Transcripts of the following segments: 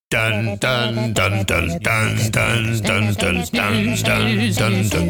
Dun dun dun dun dun dun dun dun dun dun dun dun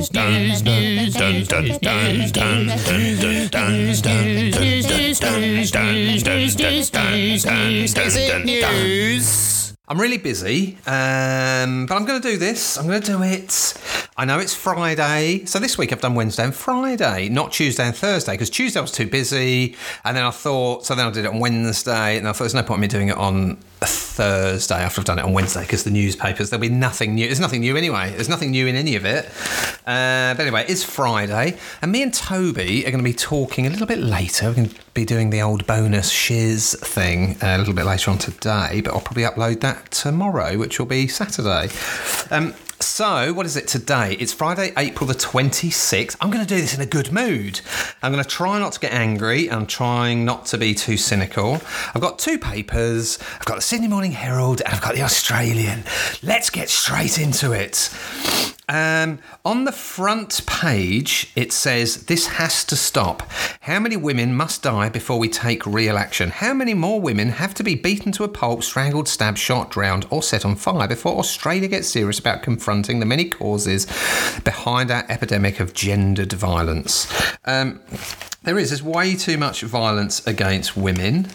news. I'm really busy, but I'm going to do this. I'm going to do it. I know it's Friday, so this week I've done Wednesday and Friday, not Tuesday and Thursday, because Tuesday I was too busy, and then I did it on Wednesday, and I thought there's no point in me doing it on a Thursday after I've done it on Wednesday, because the newspapers, there'll be nothing new. There's nothing new anyway. There's nothing new in any of it. But anyway, it's Friday, and me and Toby are going to be talking a little bit later. We're going to be doing the old bonus shiz thing a little bit later on today, but I'll probably upload that tomorrow, which will be Saturday. So, what is it today? It's Friday, April the 26th. I'm going to do this in a good mood. I'm going to try not to get angry. I'm trying not to be too cynical. I've got two papers. I've got the Sydney Morning Herald and I've got the Australian. Let's get straight into it. On the front page, it says, "This has to stop. How many women must die before we take real action? How many more women have to be beaten to a pulp, strangled, stabbed, shot, drowned, or set on fire before Australia gets serious about confronting the many causes behind our epidemic of gendered violence?" There's way too much violence against women.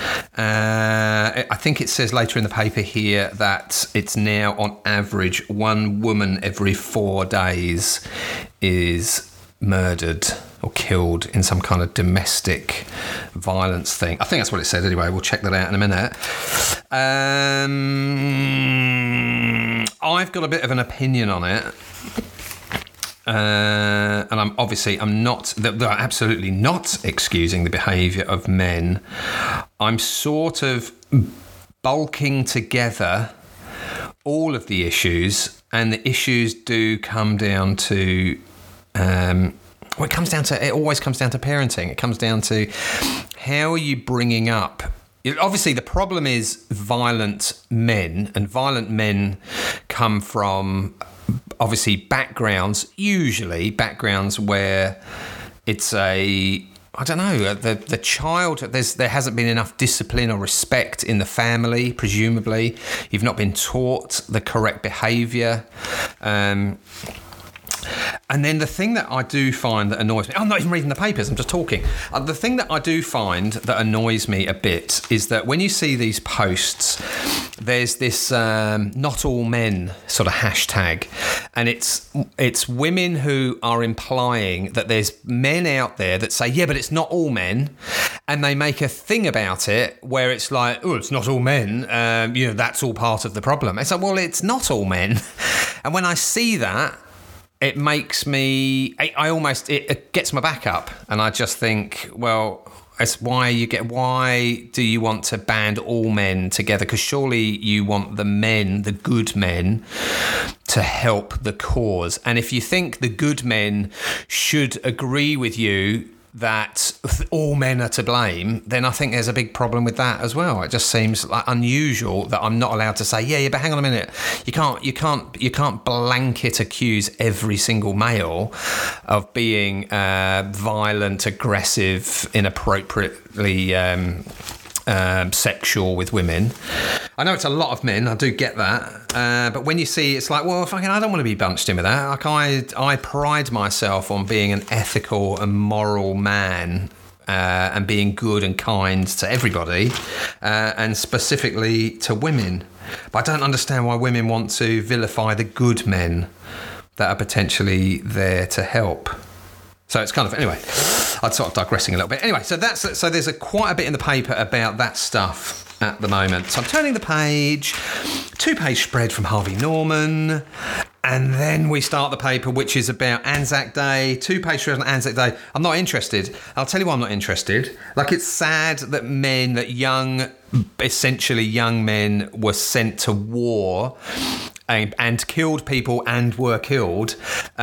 I think it says later in the paper here that it's now on average 1 woman every 4 days is murdered or killed in some kind of domestic violence thing. I think that's what it said anyway. We'll check that out in a minute. I've got a bit of an opinion on it. And I'm absolutely not excusing the behaviour of men. I'm sort of bulking together all of the issues, and the issues do come down to it always comes down to parenting. It comes down to how are you bringing up. Obviously, the problem is violent men, and violent men come from obviously usually backgrounds where it's the child, there hasn't been enough discipline or respect in the family, presumably. You've not been taught the correct behaviour. And then the thing that I do find that annoys me, I'm not even reading the papers, I'm just talking. The thing that I do find that annoys me a bit is that when you see these posts, there's this not all men sort of hashtag, and it's women who are implying that there's men out there that say, yeah, but it's not all men, and they make a thing about it where it's like, oh, it's not all men, that's all part of the problem. It's like, well, it's not all men. And when I see that, it makes me, it gets my back up, and I just think, well, it's why do you want to band all men together? Because surely you want the good men, to help the cause. And if you think the good men should agree with you that all men are to blame, then I think there's a big problem with that as well. It just seems like unusual that I'm not allowed to say, yeah, but hang on a minute. You can't blanket accuse every single male of being violent, aggressive, inappropriately sexual with women. I know it's a lot of men, I do get that, but when you see, it's like, well, fucking, I don't want to be bunched in with that. Like, I pride myself on being an ethical and moral man, and being good and kind to everybody, and specifically to women. But I don't understand why women want to vilify the good men that are potentially there to help. So it's kind of, anyway, I'm sort of digressing a little bit. Anyway, so there's quite a bit in the paper about that stuff at the moment. So I'm turning the page, 2-page spread from Harvey Norman, and then we start the paper, which is about Anzac Day, 2-page spread on Anzac Day. I'm not interested. I'll tell you why I'm not interested. Like, it's sad that essentially young men were sent to war and killed people and were killed.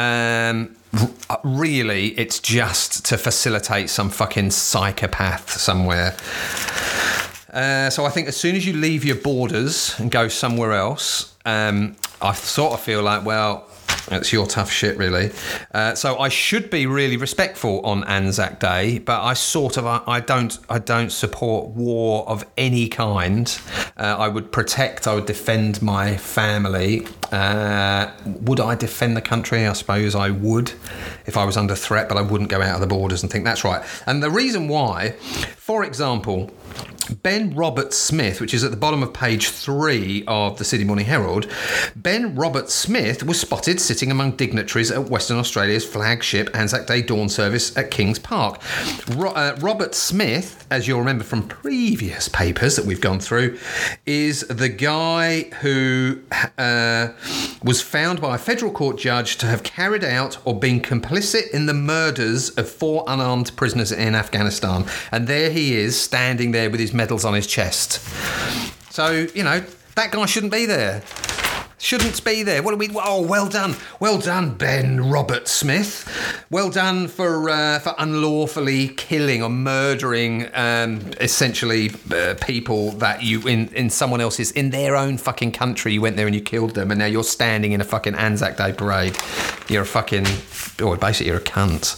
Really, it's just to facilitate some fucking psychopath somewhere. So I think as soon as you leave your borders and go somewhere else, I sort of feel like, well, That's your tough shit, really. So I should be really respectful on Anzac Day, but I don't support war of any kind. I would defend my family. Would I defend the country? I suppose I would if I was under threat, but I wouldn't go out of the borders and think that's right. And the reason why, for example, Ben Robert Smith, which is at the bottom of page 3 of the Sydney Morning Herald, Ben Robert Smith was spotted sitting among dignitaries at Western Australia's flagship Anzac Day dawn service at Kings Park. Robert Smith, as you'll remember from previous papers that we've gone through, is the guy who was found by a federal court judge to have carried out or been complicit in the murders of 4 unarmed prisoners in Afghanistan. And there he is, standing there with his medals on his chest. So, that guy shouldn't be there. Shouldn't be there. What do we? Oh, well done, Ben Robert Smith. Well done for unlawfully killing or murdering, essentially people that you in someone else's, in their own fucking country. You went there and you killed them, and now you're standing in a fucking Anzac Day parade. You're a fucking, basically you're a cunt.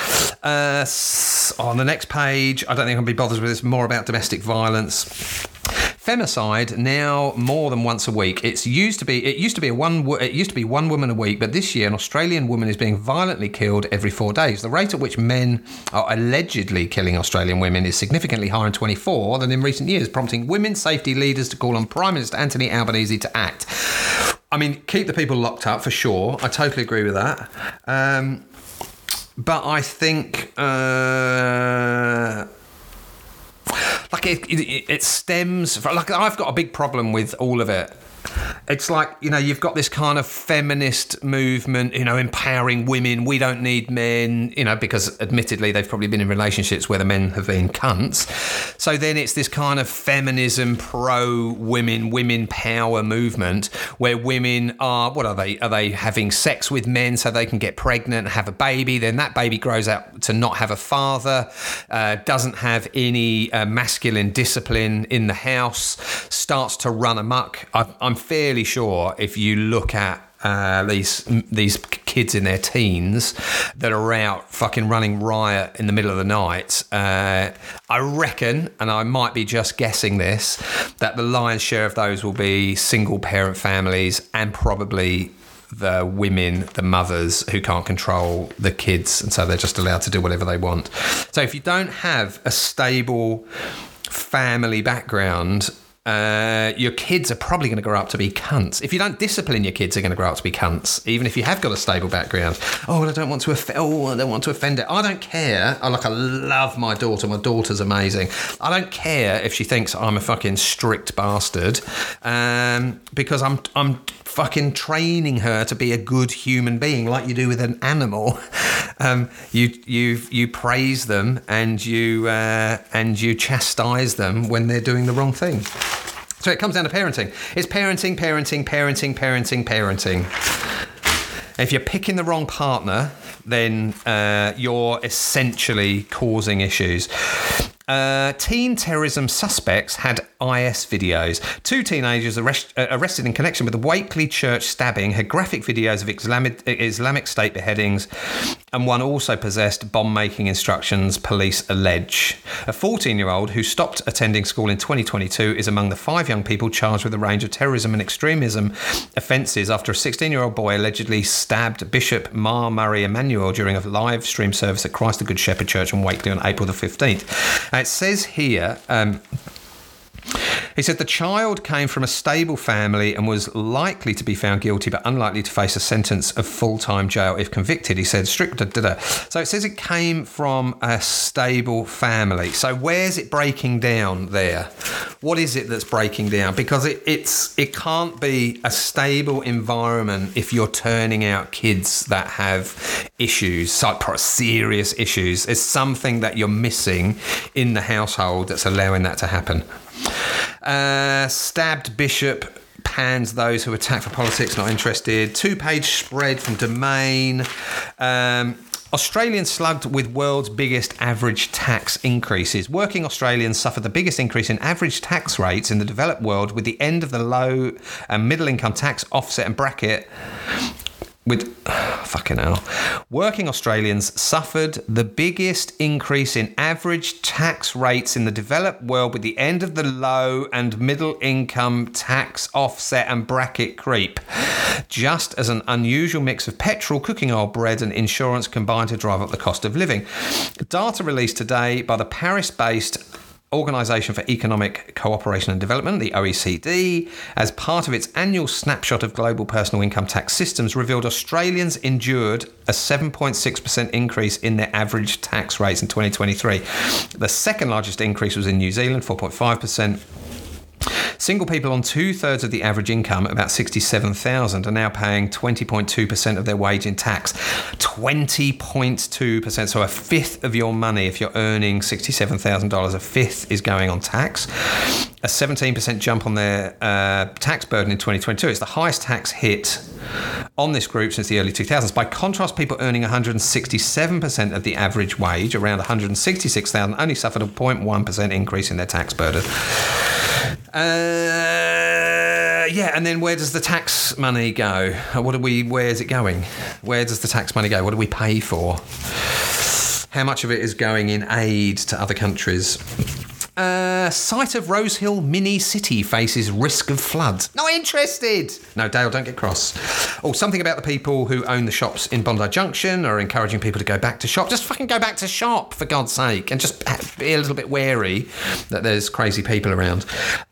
On the next page, I don't think I'll be bothered with this. More about domestic violence. Femicide now more than once a week. It used to be one woman a week, but this year an Australian woman is being violently killed every 4 days. The rate at which men are allegedly killing Australian women is significantly higher in 24 than in recent years, prompting women's safety leaders to call on Prime Minister Anthony Albanese to act. I mean, keep the people locked up for sure. I totally agree with that. But I think it stems from, I've got a big problem with all of it. It's like, you've got this kind of feminist movement, empowering women. We don't need men, because admittedly they've probably been in relationships where the men have been cunts. So then it's this kind of feminism, women power movement where women are, what are they? Are they having sex with men so they can get pregnant and have a baby? Then that baby grows out to not have a father, doesn't have any masculine discipline in the house, starts to run amok. I'm fairly sure if you look at these kids in their teens that are out fucking running riot in the middle of the night, I reckon, and I might be just guessing this, that the lion's share of those will be single parent families and probably the women, the mothers who can't control the kids, and so they're just allowed to do whatever they want. So if you don't have a stable family background, your kids are probably going to grow up to be cunts. If you don't discipline your kids, they're going to grow up to be cunts, even if you have got a stable background. I don't want to offend it. I don't care. I love my daughter. My daughter's amazing. I don't care if she thinks I'm a fucking strict bastard, because I'm fucking training her to be a good human being, like you do with an animal. You praise them and you chastise them when they're doing the wrong thing. So it comes down to parenting. It's parenting. If you're picking the wrong partner, then you're essentially causing issues. Teen terrorism suspects had IS videos. 2 teenagers arrested in connection with the Wakeley Church stabbing had graphic videos of Islamic State beheadings, and one also possessed bomb-making instructions, police allege. A 14-year-old who stopped attending school in 2022 is among the 5 young people charged with a range of terrorism and extremism offences after a 16-year-old boy allegedly stabbed Bishop Mar Murray Emanuel during a live stream service at Christ the Good Shepherd Church in Wakeley on April the 15th. It says here, he said the child came from a stable family and was likely to be found guilty but unlikely to face a sentence of full-time jail if convicted. He said strict. So it says it came from a stable family. So where's it breaking down there? What is it that's breaking down? Because it can't be a stable environment if you're turning out kids that have issues, serious issues. There's something that you're missing in the household that's allowing that to happen. Stabbed bishop pans those who attack for politics, not interested. 2-page spread from Domain. Australians slugged with world's biggest average tax increases. Working Australians suffered the biggest increase in average tax rates in the developed world, with the end of the low and middle income tax offset and bracket fucking hell. Working Australians suffered the biggest increase in average tax rates in the developed world with the end of the low and middle income tax offset and bracket creep. Just as an unusual mix of petrol, cooking oil, bread and insurance combined to drive up the cost of living. Data released today by the Paris-based Organisation for Economic Cooperation and Development, the OECD, as part of its annual snapshot of global personal income tax systems, revealed Australians endured a 7.6% increase in their average tax rates in 2023. The second largest increase was in New Zealand, 4.5%. Single people on 2/3 of the average income, about 67,000, are now paying 20.2% of their wage in tax. 20.2%, so a fifth of your money, if you're earning $67,000, a fifth is going on tax. A 17% jump on their tax burden in 2022. It's the highest tax hit on this group since the early 2000s. By contrast, people earning 167% of the average wage, around 166,000, only suffered a 0.1% increase in their tax burden. And then where does the tax money go? Where is it going? Where does the tax money go? What do we pay for? How much of it is going in aid to other countries? Site of Rosehill mini city faces risk of flood. Not interested. No, Dale, don't get cross. Something about the people who own the shops in Bondi Junction are encouraging people to go back to shop. Just fucking go back to shop, for God's sake, and just be a little bit wary that there's crazy people around.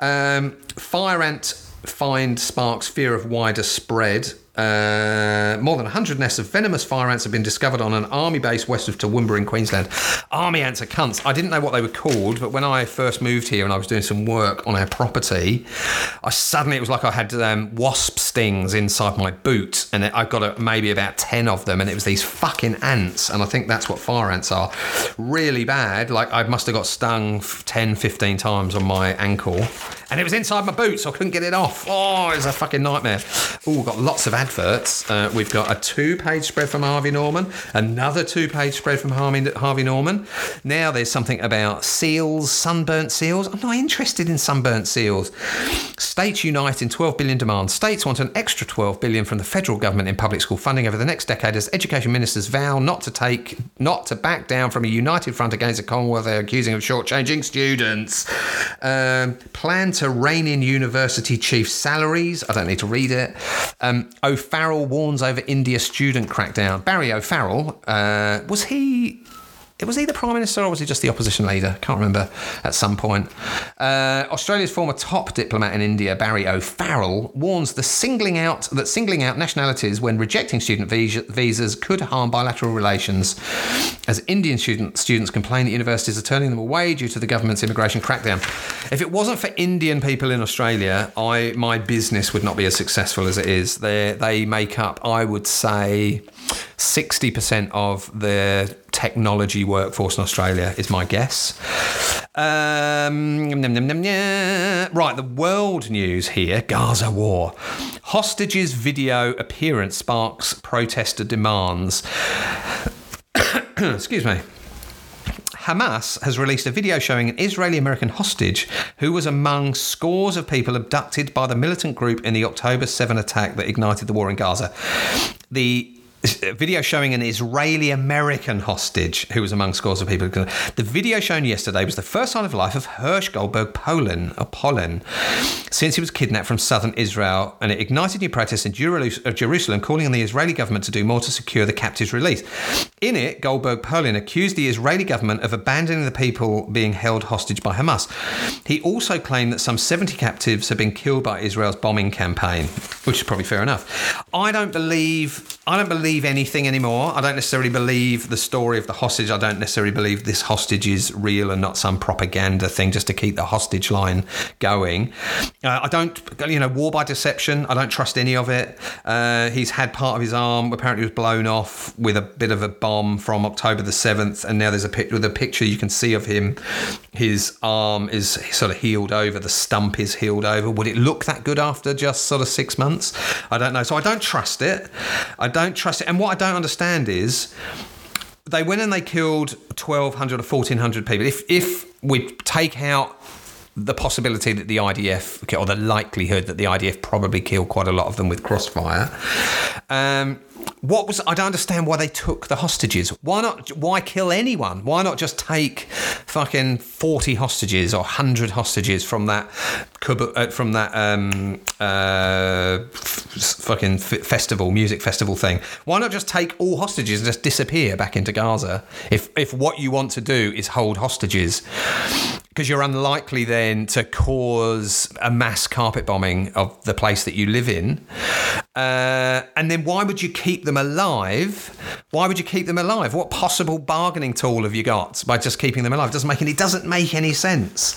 Fire ant find sparks fear of wider spread. More than 100 nests of venomous fire ants have been discovered on an army base west of Toowoomba in Queensland. Army ants are cunts. I didn't know what they were called, but when I first moved here and I was doing some work on our property, it was like I had wasp stings inside my boot, and I got maybe about 10 of them, and it was these fucking ants, and I think that's what fire ants are. Really bad. Like, I must have got stung 10, 15 times on my ankle, and it was inside my boot, so I couldn't get it off. It was a fucking nightmare. We've got lots of adverts. We've got a 2-page spread from Harvey Norman, another 2-page spread from Harvey Norman. Now there's something about seals, sunburnt seals. I'm not interested in sunburnt seals. States unite in 12 billion demands. States want an extra 12 billion from the federal government in public school funding over the next decade as education ministers vow not to back down from a united front against the Commonwealth they're accusing of shortchanging students. Plan to rein in university chief salaries. I don't need to read it. O'Farrell warns over India student crackdown. Barry O'Farrell, was he the Prime Minister or was he just the opposition leader? Can't remember at some point. Australia's former top diplomat in India, Barry O'Farrell, warns that singling out nationalities when rejecting student visas could harm bilateral relations, as Indian students complain that universities are turning them away due to the government's immigration crackdown. If it wasn't for Indian people in Australia, my business would not be as successful as it is. They make up, I would say, 60% of the technology workforce in Australia is my guess. Right, the world news here. Gaza war. Hostages video appearance sparks protester demands. Excuse me. Hamas has released a video showing an Israeli-American hostage who was among scores of people abducted by the militant group in the October 7 attack that ignited the war in Gaza. The video showing an Israeli-American hostage who was among scores of people. The video shown yesterday was the first sign of life of Hersh Goldberg Polin since he was kidnapped from southern Israel, and it ignited new protests in Jerusalem, calling on the Israeli government to do more to secure the captive's release. In it, Goldberg Polin accused the Israeli government of abandoning the people being held hostage by Hamas. He also claimed that some 70 captives had been killed by Israel's bombing campaign, which is probably fair enough. I don't believe anything anymore. I don't necessarily believe the story of the hostage. I don't necessarily believe this hostage is real and not some propaganda thing just to keep the hostage line going. I don't, war by deception. I don't trust any of it. He's had part of his arm apparently was blown off with a bit of a bomb from October the 7th, and now there's a picture you can see of him. His arm is sort of healed over. The stump is healed over. Would it look that good after just sort of 6 months? I don't know. So I don't trust it. And what I don't understand is they went and they killed 1,200 or 1,400 people. If we take out the possibility that the IDF, or the likelihood that the IDF probably killed quite a lot of them with crossfire, I don't understand why they took the hostages. Why kill anyone? Why not just take fucking 40 hostages or 100 hostages from that fucking music festival thing? Why not just take all hostages and just disappear back into Gaza? If what you want to do is hold hostages, because you're unlikely then to cause a mass carpet bombing of the place that you live in. And then why would you keep them alive? What possible bargaining tool have you got by just keeping them alive? It doesn't make any sense.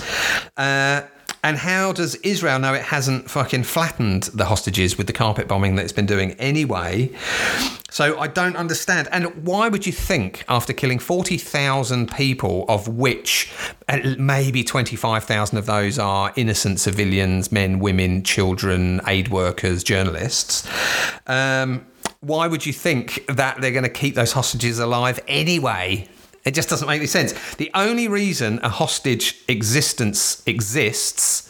And how does Israel know it hasn't fucking flattened the hostages with the carpet bombing that it's been doing anyway? So I don't understand. And why would you think, after killing 40,000 people, of which maybe 25,000 of those are innocent civilians, men, women, children, aid workers, journalists, why would you think that they're going to keep those hostages alive anyway? It just doesn't make any sense. The only reason a hostage existence exists,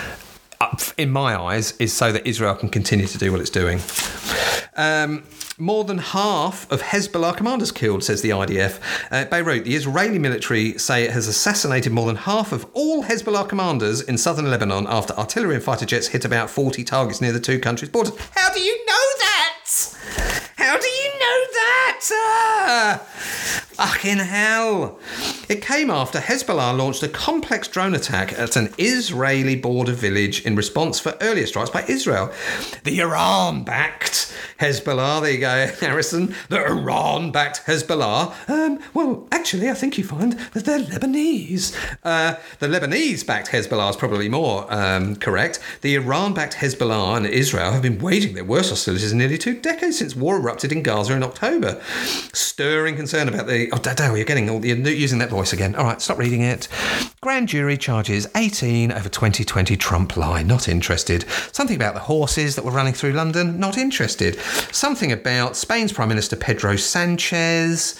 in my eyes, is so that Israel can continue to do what it's doing. More than half of Hezbollah commanders killed, says the IDF. Beirut, the Israeli military say it has assassinated more than half of all Hezbollah commanders in southern Lebanon after artillery and fighter jets hit about 40 targets near the two countries' borders. How do you know that? How do you know that? Fucking hell. It came after Hezbollah launched a complex drone attack at an Israeli border village in response for earlier strikes by Israel. The Iran-backed Hezbollah, there you go, Harrison, the Iran-backed Hezbollah. Well, actually, I think you find that they're Lebanese. The Lebanese-backed Hezbollah is probably more correct. The Iran-backed Hezbollah and Israel have been waging their worst hostilities in nearly 2 decades since war erupted in Gaza in October. Stirring concern about the... Oh, Dado, you're using that voice again. All right, stop reading it. Grand jury charges 18 over 2020 Trump lie. Not interested. Something about the horses that were running through London. Not interested. Something about Spain's Prime Minister Pedro Sanchez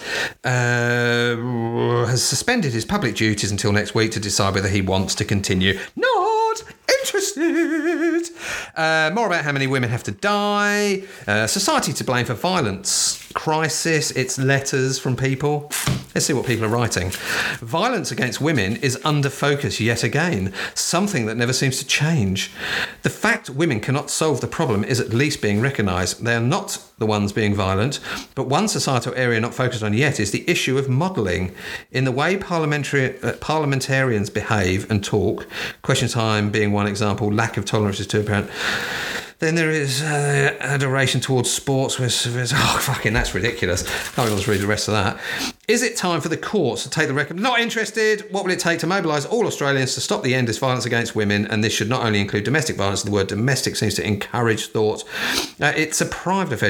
has suspended his public duties until next week to decide whether he wants to continue. Not interested. More about how many women have to die. Society to blame for violence. Crisis. It's letters from people. Let's see what people are writing. Violence against women is under focus yet again. Something that never seems to change. The fact women cannot solve the problem is at least being recognised. They are not the ones being violent, but one societal area not focused on yet is the issue of modelling. In the way parliamentarians behave and talk, question time being one example, lack of tolerance is too apparent. Then there is adoration towards sports, that's ridiculous. Can't even read the rest of that. Is it time for the courts to take the record? Not interested. What will it take to mobilise all Australians to stop the endless violence against women? And this should not only include domestic violence. The word domestic seems to encourage thought. It's a private affair.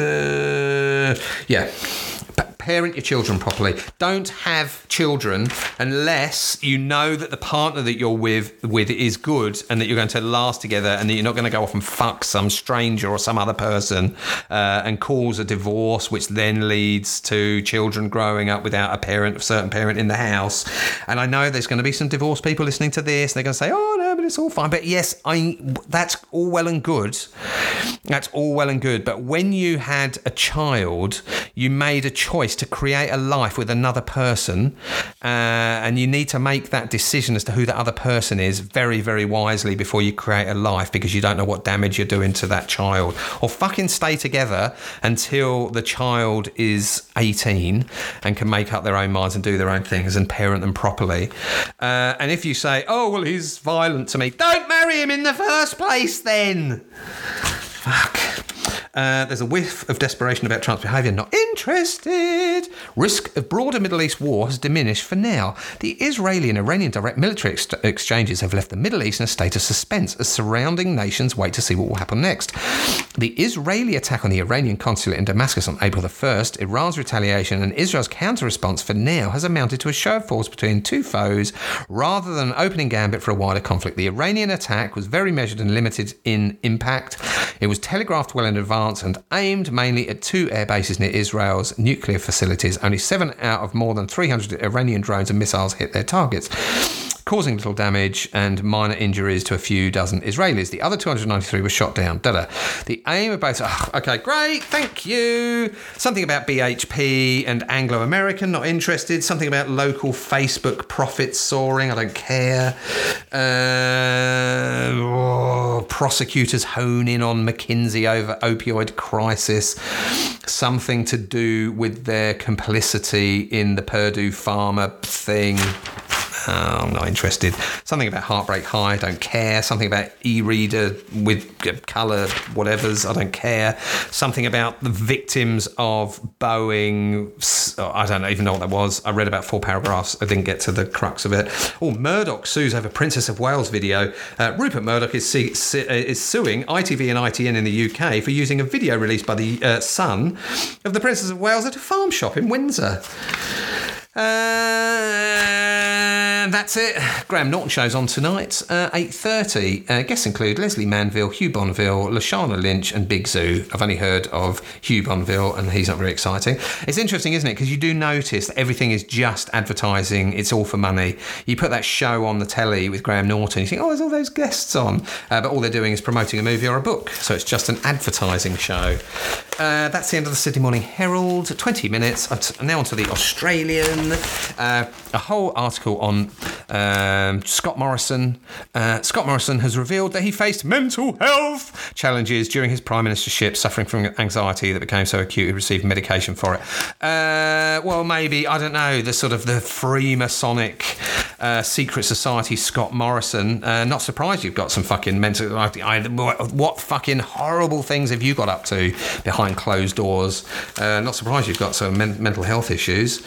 Parent your children properly. Don't have children unless you know that the partner that you're with is good and that you're going to last together and that you're not going to go off and fuck some stranger or some other person and cause a divorce, which then leads to children growing up without a certain parent in the house. And I know there's going to be some divorced people listening to this. They're going to say, oh, no, but it's all fine. But yes, that's all well and good. That's all well and good. But when you had a child, you made a choice to create a life with another person, and you need to make that decision as to who that other person is very, very wisely before you create a life, because you don't know what damage you're doing to that child. Or fucking stay together until the child is 18 and can make up their own minds and do their own things and parent them properly. And if you say, oh, well, he's violent to me, don't marry him in the first place then. Fuck. There's a whiff of desperation about Trump's behaviour. Not interested. Risk of broader Middle East war has diminished for now. The Israeli and Iranian direct military exchanges have left the Middle East in a state of suspense as surrounding nations wait to see what will happen next. The Israeli attack on the Iranian consulate in Damascus on April the 1st, Iran's retaliation and Israel's counter-response for now has amounted to a show of force between two foes rather than an opening gambit for a wider conflict. The Iranian attack was very measured and limited in impact. It was telegraphed well in advance and aimed mainly at 2 air bases near Israel's nuclear facilities. Only 7 out of more than 300 Iranian drones and missiles hit their targets. causing little damage and minor injuries to a few dozen Israelis. The other 293 were shot down. The aim of both... okay, great, thank you. Something about BHP and Anglo-American, not interested. Something about local Facebook profits soaring, I don't care. Prosecutors hone in on McKinsey over opioid crisis. Something to do with their complicity in the Purdue Pharma thing. I'm not interested. Something about Heartbreak High, don't care. Something about e-reader with colour whatevers, I don't care. Something about the victims of Boeing, I don't even know what that was. I read about 4 paragraphs, I didn't get to the crux of it. Murdoch sues over Princess of Wales video. Rupert Murdoch is suing ITV and ITN in the UK for using a video released by the son of the Princess of Wales at a farm shop in Windsor. That's it. Graham Norton show's on tonight, 8:30. Guests include Leslie Manville, Hugh Bonneville, Lashana Lynch and Big Zoo. I've only heard of Hugh Bonneville and he's not very exciting. It's interesting, isn't it? Because you do notice that everything is just advertising. It's all for money. You put that show on the telly with Graham Norton, you think, there's all those guests on. But all they're doing is promoting a movie or a book. So it's just an advertising show. That's the end of the Sydney Morning Herald. 20 minutes. Now on to the Australian. A whole article on Scott Morrison. Scott Morrison has revealed that he faced mental health challenges during his prime ministership, suffering from anxiety that became so acute he received medication for it. Well, maybe, I don't know, the sort of the Freemasonic secret society Scott Morrison. Not surprised you've got some fucking mental... What fucking horrible things have you got up to behind closed doors? Not surprised you've got some mental health issues.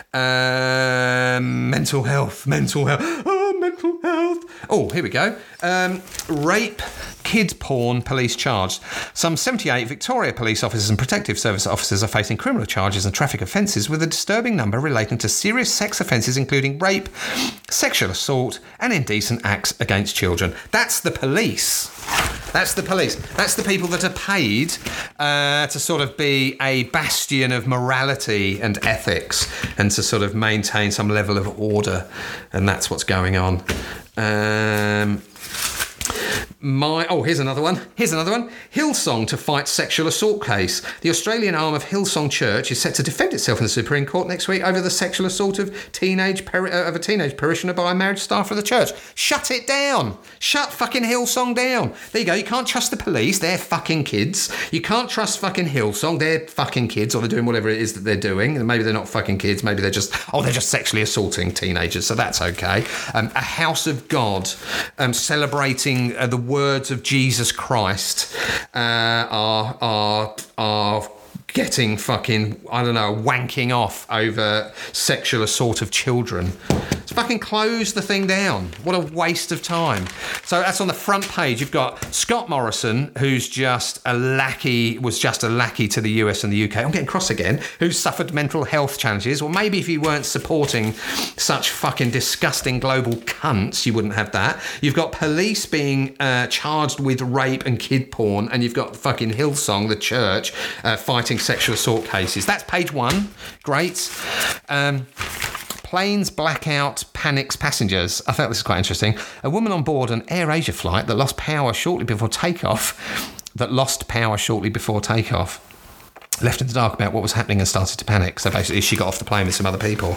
Mental health. Mental health. Here we go. Rape, kid porn, police charged. Some 78 Victoria police officers and protective service officers are facing criminal charges and traffic offences, with a disturbing number relating to serious sex offences including rape, sexual assault and indecent acts against children. That's the police. That's the police. That's the people that are paid to sort of be a bastion of morality and ethics and to sort of maintain some level of order. And that's what's going on. Here's another one. Hillsong to fight sexual assault case. The Australian arm of Hillsong Church is set to defend itself in the Supreme Court next week over the sexual assault of a teenage parishioner by a married staff of the church. Shut it down. Shut fucking Hillsong down. There you go. You can't trust the police. They're fucking kids. You can't trust fucking Hillsong. They're fucking kids, or they're doing whatever it is that they're doing. And maybe they're not fucking kids. Maybe they're just sexually assaulting teenagers. So that's okay. A House of God celebrating the words of Jesus Christ are getting fucking, wanking off over sexual assault of children. Let's fucking close the thing down. What a waste of time. So that's on the front page. You've got Scott Morrison, who's was just a lackey to the US and the UK. I'm getting cross again. Who's suffered mental health challenges. Well, maybe if you weren't supporting such fucking disgusting global cunts, you wouldn't have that. You've got police being charged with rape and kid porn, and you've got fucking Hillsong, the church, fighting sexual assault cases. That's page 1. Great. Planes blackout panics passengers. I thought this was quite interesting. A woman on board an AirAsia flight that lost power shortly before takeoff. Left in the dark about what was happening and started to panic. So basically she got off the plane with some other people.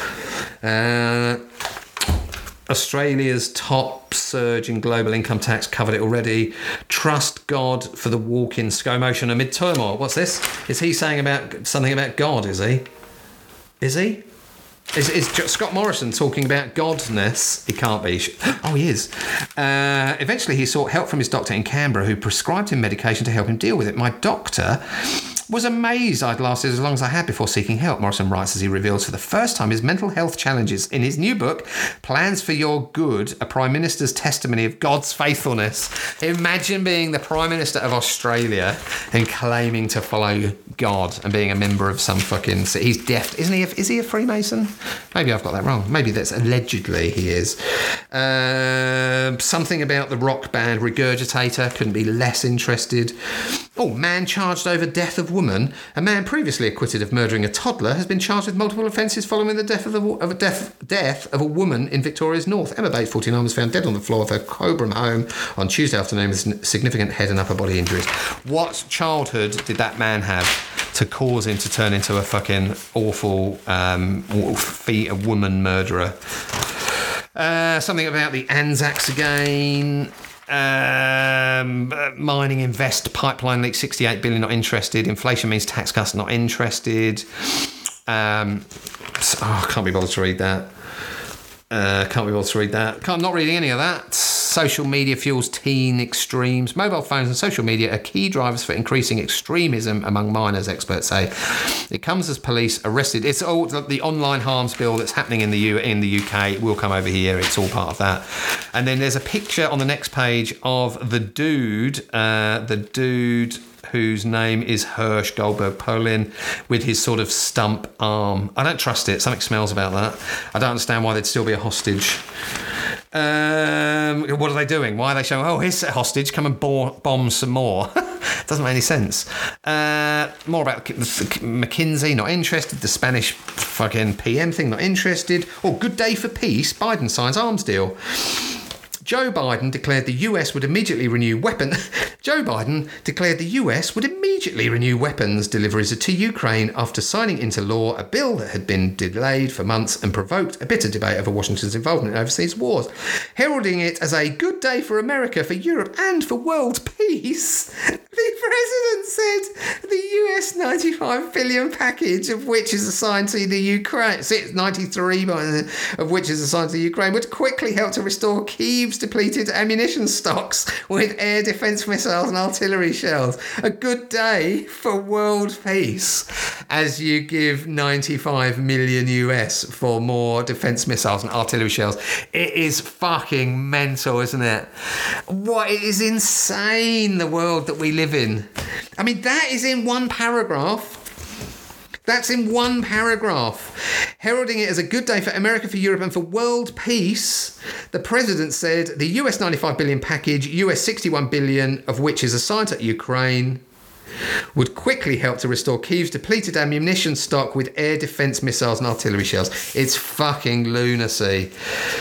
Australia's top surge in global income tax, covered it already. Trust God for the walk in ScoMo motion amid turmoil. What's this? Is he saying something about God, is he? Is he? Is Scott Morrison talking about godness? He can't be. Oh, he is. Eventually, he sought help from his doctor in Canberra, who prescribed him medication to help him deal with it. My doctor was amazed I'd lasted as long as I had before seeking help, Morrison writes as he reveals for the first time his mental health challenges in his new book, Plans for Your Good, a Prime Minister's Testimony of God's Faithfulness. Imagine being the Prime Minister of Australia and claiming to follow God and being a member of some fucking... He's deaf, isn't he? Is he a Freemason? Maybe I've got that wrong. Maybe that's allegedly he is. Something about the rock band Regurgitator. Couldn't be less interested. Oh, man charged over death of woman. A man previously acquitted of murdering a toddler has been charged with multiple offences following the death of a woman in Victoria's North. Emma Bates, 49, was found dead on the floor of her Cobram home on Tuesday afternoon with significant head and upper body injuries. What childhood did that man have to cause him to turn into a fucking awful a woman murderer? Something about the Anzacs again. Mining invest, pipeline leak, 68 billion, not interested. Inflation means tax cuts, not interested. I can't be bothered to read that. I'm not reading any of that. Social media fuels teen extremes. Mobile phones and social media are key drivers for increasing extremism among minors, experts say. It comes as police arrested. It's all the online harms bill that's happening in the UK. It will come over here. It's all part of that. And then there's a picture on the next page of the dude whose name is Hirsch Goldberg Polin, with his sort of stump arm. I don't trust it. Something smells about that. I don't understand why there'd still be a hostage. What are they doing? Why are they showing, here's a hostage, come and bomb some more? Doesn't make any sense. More about McKinsey, not interested. The Spanish fucking PM thing, not interested. Good day for peace. Biden signs arms deal. Joe Biden declared the US would immediately renew weapons deliveries to Ukraine after signing into law a bill that had been delayed for months and provoked a bitter debate over Washington's involvement in overseas wars. Heralding it as a good day for America, for Europe and for world peace, the president said the US $95 billion package, of which is assigned to the Ukraine, $93 of which is assigned to the Ukraine, would quickly help to restore Kyiv's depleted ammunition stocks with air defence missiles and artillery shells. A good day for world peace as you give 95 million US for more defence missiles and artillery shells. It is fucking mental, isn't it? It is insane, the world that we live in. I mean, that is in one paragraph. That's in one paragraph. Heralding it as a good day for America, for Europe and for world peace, the president said the US $95 billion package, US $61 billion of which is assigned to Ukraine, would quickly help to restore Kyiv's depleted ammunition stock with air defence missiles and artillery shells. It's fucking lunacy.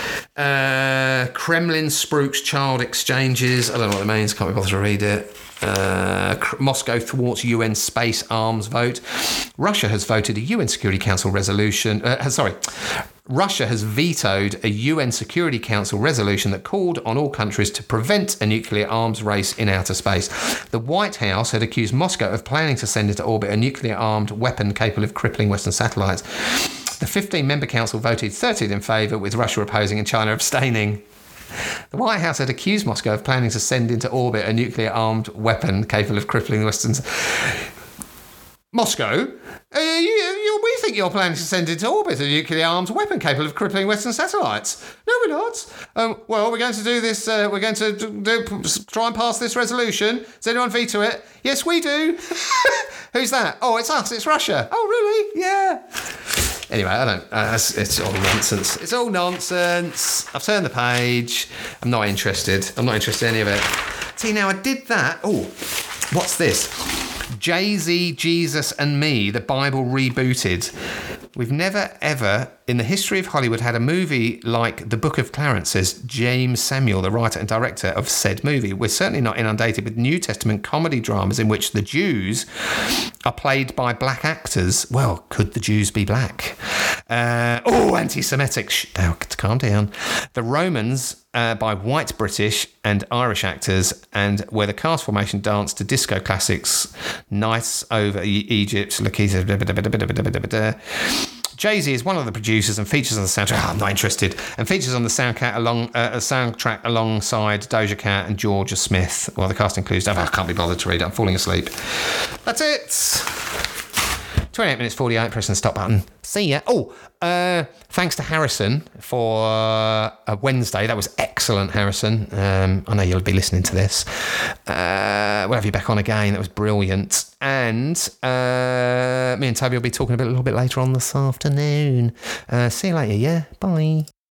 Kremlin spooks child exchanges. I don't know what that means. Can't be bothered to read it. Moscow thwarts UN space arms vote. Russia has voted a UN Security Council resolution. Russia has vetoed a UN Security Council resolution that called on all countries to prevent a nuclear arms race in outer space. The White House had accused Moscow of planning to send into orbit a nuclear-armed weapon capable of crippling Western satellites. The 15-member council voted 13 in favour, with Russia opposing and China abstaining. The White House had accused Moscow of planning to send into orbit a nuclear-armed weapon capable of crippling Western... Moscow, we think you're planning to send into orbit a nuclear-armed weapon capable of crippling Western satellites. No, we're not. We're going to do this. We're going to try and pass this resolution. Does anyone veto it? Yes, we do. Who's that? Oh, it's us. It's Russia. Oh, really? Yeah. Anyway, I don't... it's all nonsense. It's all nonsense. I've turned the page. I'm not interested. I'm not interested in any of it. See, now I did that. Oh, what's this? Jay-Z, Jesus and Me, the Bible rebooted. We've never, ever, in the history of Hollywood, had a movie like The Book of Clarence, says James Samuel, the writer and director of said movie. We're certainly not inundated with New Testament comedy dramas in which the Jews are played by black actors. Well, could the Jews be black? Anti-Semitic. Now, calm down. The Romans by white British and Irish actors, and where the cast formation danced to disco classics, Nights Over Egypt, Lakeisha, Jay-Z is one of the producers and features on the soundtrack. I'm not interested. And features on the soundtrack alongside Doja Cat and Georgia Smith. Well, the cast includes... I can't be bothered to read it. I'm falling asleep. That's it. 28 minutes 48, pressing the stop button. See ya. Thanks to Harrison for a Wednesday. That was excellent, Harrison. I know you'll be listening to this. We'll have you back on again. That was brilliant. And me and Toby will be talking a little bit later on this afternoon. See you later, yeah? Bye.